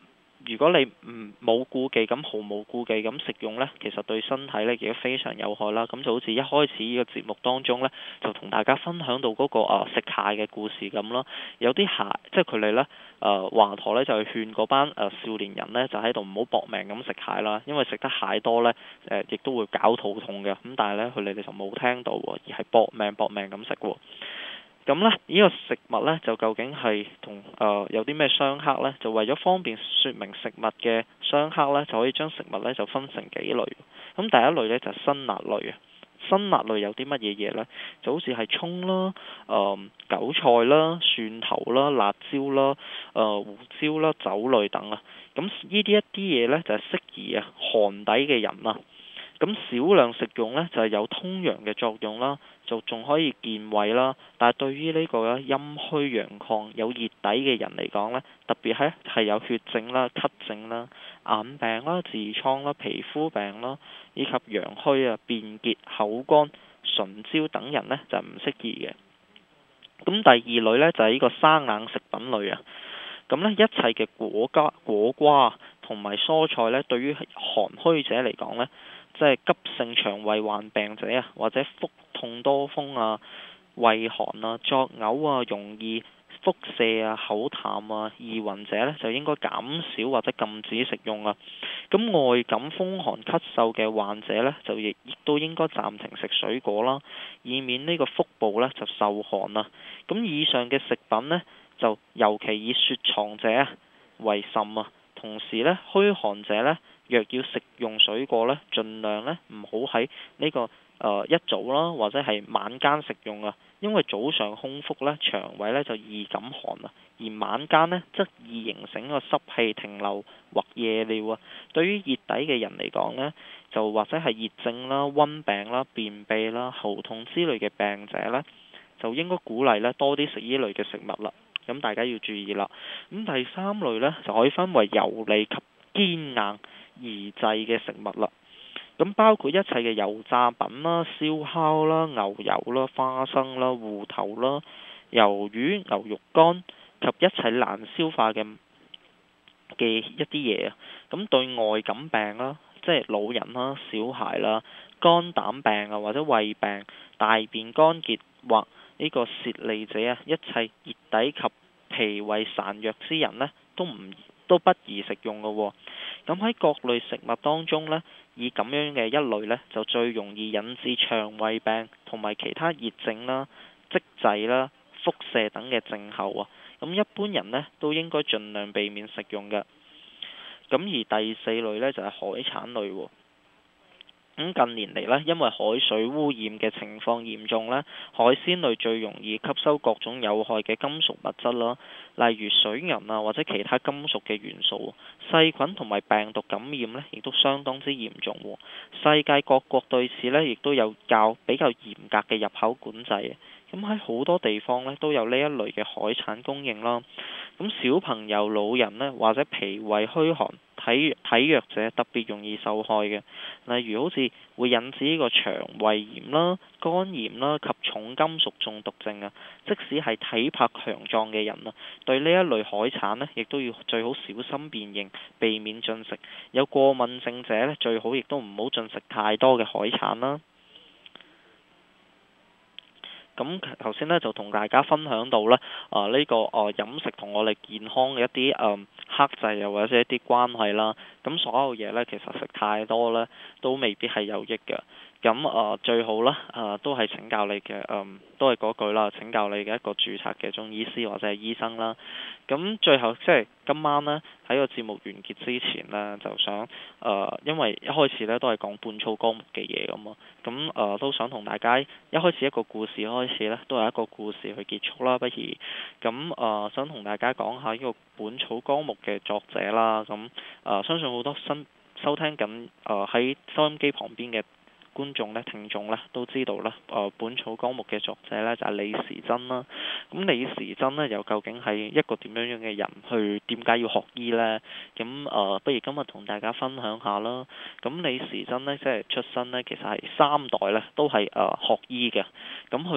Speaker 1: 如果你唔冇顧忌咁毫無顧忌咁食用呢，其實對身體呢亦都非常有害啦。咁就好似一開始呢個節目當中呢，就同大家分享到嗰、那個、呃、食蟹嘅故事咁啦。有啲蟹即係佢哋呢，誒華佗呢，就係勸嗰班誒、呃、少年人呢，就喺度唔好搏命咁食蟹啦，因為食得蟹多呢，誒、呃、亦都會搞肚痛嘅。咁但係呢，佢哋就冇聽到喎，而係搏命搏命咁食喎。咁呢，呢、這個食物呢，就究竟係同誒有啲咩相克呢？就為咗方便說明食物嘅相克呢，就可以將食物呢就分成幾類。咁第一類呢，就係、是、辛辣類啊。辛辣類有啲乜嘢嘢呢？就好似係葱啦、誒、呃、韭菜啦、蒜頭啦、辣椒啦、誒、呃、胡椒啦、酒類等啊。咁呢啲一啲嘢呢，就係、是、適宜啊寒底嘅人啊。咁少量食用呢，就係、是、有通陽嘅作用啦，就仲可以健胃啦。但係對於呢個咧陰虛陽亢有熱底嘅人嚟講呢，特別係係有血症啦、咳症啦、眼病啦、痔瘡啦、皮膚病啦，以及陽虛啊、便結、口乾、唇焦等人呢，就唔適宜嘅。咁第二類呢，就係、是、呢個生冷食品類啊。咁呢，一切嘅果瓜、果瓜同埋蔬菜呢，對於寒虛者嚟講呢，即係急性腸胃患病者啊，或者腹痛多風啊、胃寒啊、作嘔啊、容易腹瀉啊、口淡啊、易暈者呢，就應該減少或者禁止食用啊。咁外感風寒咳嗽嘅患者呢，就亦亦都應該暫停食水果啦，以免呢個腹部呢就受寒啊。咁以上嘅食品呢，就尤其以雪藏者啊為甚啊。同時呢，虛寒者呢，若要食用水果呢，盡量呢唔好喺呢個誒、呃、一早啦，或者係晚間食用啊，因為早上空腹呢，腸胃呢就易感寒啊，而晚間呢，則易形成個濕氣停留或夜尿啊。對於熱底嘅人嚟講呢，就或者係熱症啦、溫病啦、便秘啦、喉痛之類嘅病者呢，就應該鼓勵呢多啲食呢類嘅食物啦。咁大家要注意啦。咁第三類呢，就可以分為油膩及堅硬宜製嘅食物啦。咁包括一切嘅油炸品啦、燒烤啦、牛油啦、花生啦、芋頭啦、魷魚、牛肉乾及一切難消化嘅嘅一啲嘢啊。咁對外感病啦，即係老人啦、小孩啦、肝膽病啊或者胃病、大便乾結或呢個泄痢者啊，一切熱底及脾胃孱弱之人呢，都唔都不宜食用嘅喎。咁喺各類食物當中呢，以咁樣嘅一類呢，就最容易引致腸胃病同埋其他熱症啦、積滯啦、腹瀉等嘅症候啊。咁一般人呢，都應該盡量避免食用嘅。咁而第四類呢，就係海產類喎。咁近年嚟呢，因為海水污染嘅情況嚴重呢，海鮮類最容易吸收各種有害嘅金屬物質啦，例如水銀啊或者其他金屬嘅元素，細菌同埋病毒感染呢，亦都相當之嚴重。世界各國對此呢，亦都有較比較嚴格嘅入口管制。咁喺好多地方呢，都有呢一類嘅海產供應啦。咁小朋友、老人呢，或者脾胃虛寒、體體弱者特別容易受害嘅，例如好似會引致呢個腸胃炎啦、肝炎啦及重金屬中毒症啊。即使係體魄強壯嘅人啊，對呢一類海產呢，亦都要最好小心辨認，避免進食。有過敏症者呢，最好亦都唔好進食太多嘅海產啦。咁頭先咧就同大家分享到咧，啊、呃、呢、這個啊、呃、飲食同我哋健康嘅一啲誒、呃、克制又或者一啲關係啦。咁所有嘢咧其實食太多咧都未必係有益嘅。咁啊、呃、最好啦，啊、呃、都係請教你嘅，嗯都係嗰句啦，請教你嘅一個註冊嘅中醫師或者係醫生啦。咁最後即係今晚呢，喺個節目完結之前呢，就想誒、呃，因為一開始呢都係講本草綱目嘅嘢咁嘛，咁誒、呃、都想同大家一開始一個故事開始呢，都係一個故事去結束啦，不如咁誒、呃、想同大家講下呢個本草綱目嘅作者啦。咁誒、呃、相信好多新收聽緊誒喺收音機旁邊嘅觀眾咧、聽眾咧都知道啦，誒、呃《本草綱目》嘅作者咧就係、是、李時珍啦。咁李時珍咧又究竟係一個點樣樣嘅人？去點解要學醫呢？咁誒、呃，不如今日同大家分享下啦。咁李時珍咧即係出身咧，其實係三代咧都係誒、呃、學醫嘅。咁佢嘅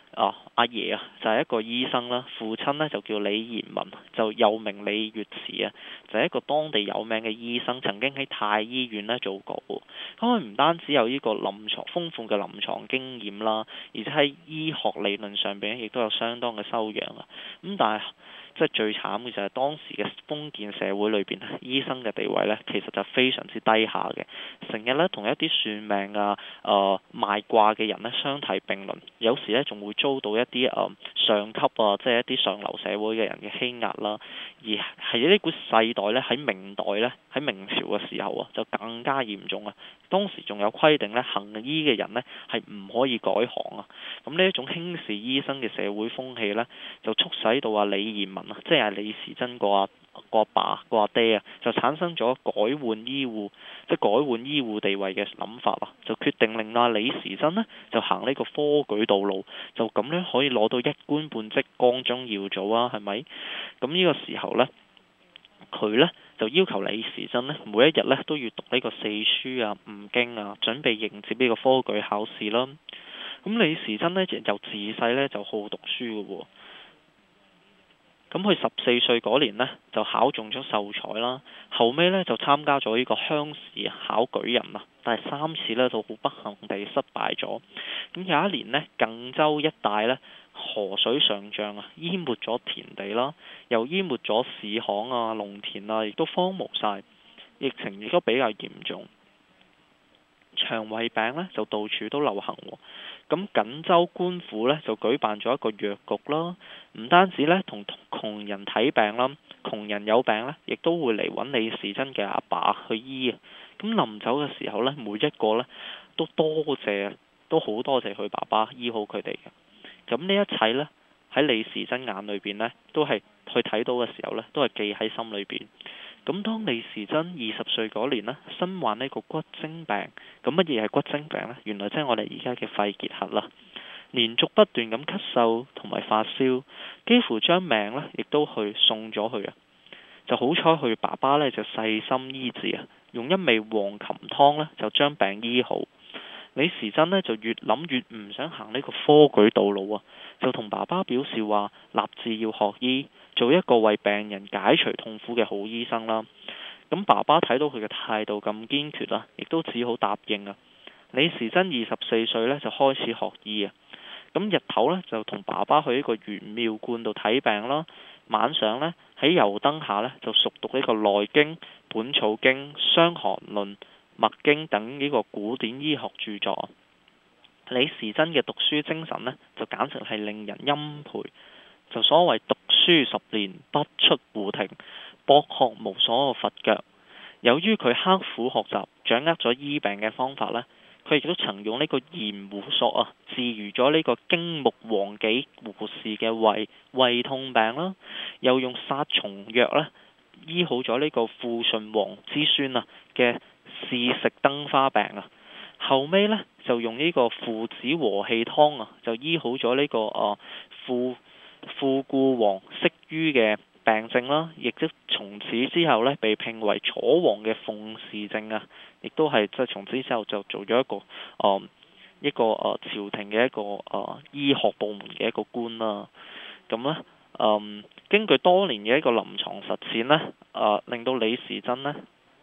Speaker 1: 啊阿爺啊就係、是、一個醫生啦，父親呢就叫李賢文，就又名李月慈啊，就係、是、一個當地有名嘅醫生，曾經喺太醫院呢做過。咁佢唔單止有呢個臨床豐富嘅臨床經驗啦，而且喺醫學理論上邊亦都有相當嘅修養啊。咁但係即係最慘嘅就係當時嘅封建社會裏邊，醫生嘅地位呢其實就非常之低下嘅，成日呢同一啲算命啊、誒、呃、賣卦嘅人呢相提並論，有時呢仲會遭到一啲誒、呃、上級啊，即係一啲上流社會嘅人嘅欺壓啦。而係呢股世代呢，喺明代呢，喺明朝嘅時候啊，就更加嚴重啊！當時仲有規定呢，行醫嘅人呢係唔可以改行啊！咁呢一種輕視醫生嘅社會風氣呢，就促使到啊李賢文啊，即係李時珍個阿個阿爸個阿爹啊，就產生咗改換醫護，即係改換醫護地位嘅諗法啊，就決定令啊李時珍呢就行呢個科舉道路，就咁樣可以攞到一官半職、光宗耀祖啊，係咪？咁呢個時候呢，佢呢就要求李時珍呢每一日呢都要讀呢個四書啊、五經啊，準備迎接呢個科舉考試啦。咁李時珍呢，由自細呢就好讀書嘅喎。咁佢十四歲嗰年呢，就考中咗秀才啦，後尾呢，就參加咗呢個鄉試考舉人啊，但係三次呢，就好不幸地失敗咗。咁有一年呢，艮州一帶呢，河水上漲啊，淹沒咗田地啦，又淹沒咗市巷啊、農田啊，亦都荒蕪晒，疫情亦都比較嚴重，腸胃病呢，就到處都流行喎。咁錦州官府呢，就舉辦咗一個藥局啦，唔單止呢同窮人睇病啦，窮人有病呢，亦都會嚟揾李時珍嘅阿爸去醫啊。咁臨走嘅時候呢，每一個呢都多謝，都好多謝佢爸爸醫好佢哋嘅。咁呢一切呢，喺李時珍眼裏邊呢，都係去睇到嘅時候呢，都係記喺心裏邊。咁當李時珍二十歲嗰年呢，身患呢個骨精病。咁乜嘢係骨精病呢？原來即係我哋而家嘅肺結核啦。連續不斷咁咳嗽同埋發燒，幾乎將命呢亦都去送咗去啊！就好彩佢爸爸呢就細心醫治啊，用一味黃芩湯呢就將病醫好。李時珍呢就越諗越唔想行呢個科舉道路啊，就同爸爸表示話立志要學醫，做一個為病人解除痛苦嘅好醫生啦。咁爸爸睇到佢嘅態度咁堅決啦，亦都只好答應啊。李時珍二十四歲呢就開始學醫啊。咁日頭呢就同爸爸去呢個玄妙觀度睇病啦，晚上呢喺油燈下呢就熟讀呢個內經、本草經、傷寒論、脈經等呢個古典醫學著作。李時珍嘅讀書精神呢，就簡直係令人欽佩。就所謂讀書十年不出戶庭，博學無所弗腳。由於佢刻苦學習，掌握咗醫病嘅方法呢，佢亦都曾用呢個鹽胡索啊治癒咗呢個荊木黃杞胡氏嘅胃胃痛病啦，又用殺蟲藥呢醫好咗呢個附順黃之孫啊嘅試食燈花病啊。後尾呢，就用呢個附子和氣湯啊，就醫好咗呢、這個啊附附固黃色瘀嘅病症啦，亦都從此之後呢，被聘為楚王嘅奉侍症啊，亦都係即係從此之後就做咗一個誒、呃、一個誒、呃、朝廷嘅一個誒、呃、醫學部門嘅一個官啦。咁呢，嗯，根據多年嘅一個臨床實踐呢，誒、呃、令到李時珍呢，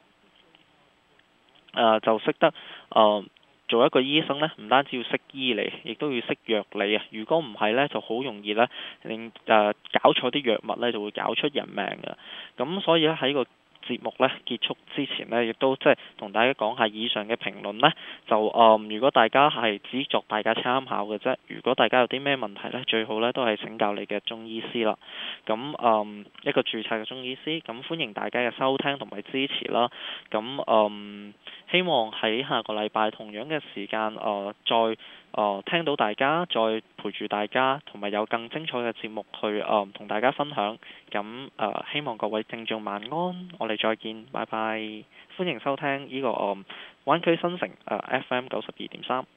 Speaker 1: 誒、呃、就識得誒。呃做一個醫生呢，唔單止要識醫理，亦都要識藥理啊！如果唔係呢，就好容易呢，令誒、呃、搞錯啲藥物呢，就會搞出人命嘅。咁所以咧喺個節目呢結束之前呢，亦都即係同大家講下以上嘅評論呢，就誒、呃、如果大家係只作大家參考嘅啫。如果大家有啲咩問題呢，最好呢都係請教你嘅中醫師啦。咁誒、呃、一個註冊嘅中醫師，咁歡迎大家嘅收聽同埋支持啦。咁誒。呃希望喺下個禮拜同樣嘅時間，誒、呃、再誒、呃、聽到大家，再陪住大家，同埋有更精彩嘅節目去誒同、呃、大家分享。咁誒、呃、希望各位聽眾晚安，我哋再見，拜拜。歡迎收聽呢、這個誒灣區新城誒、呃、F M 九十二點三。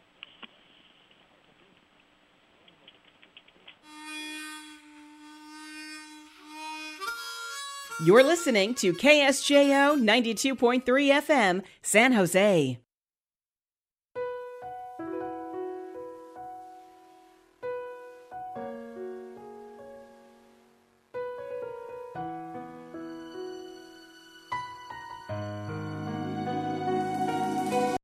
Speaker 15: You're listening to K S J O ninety-two point three F M, San Jose.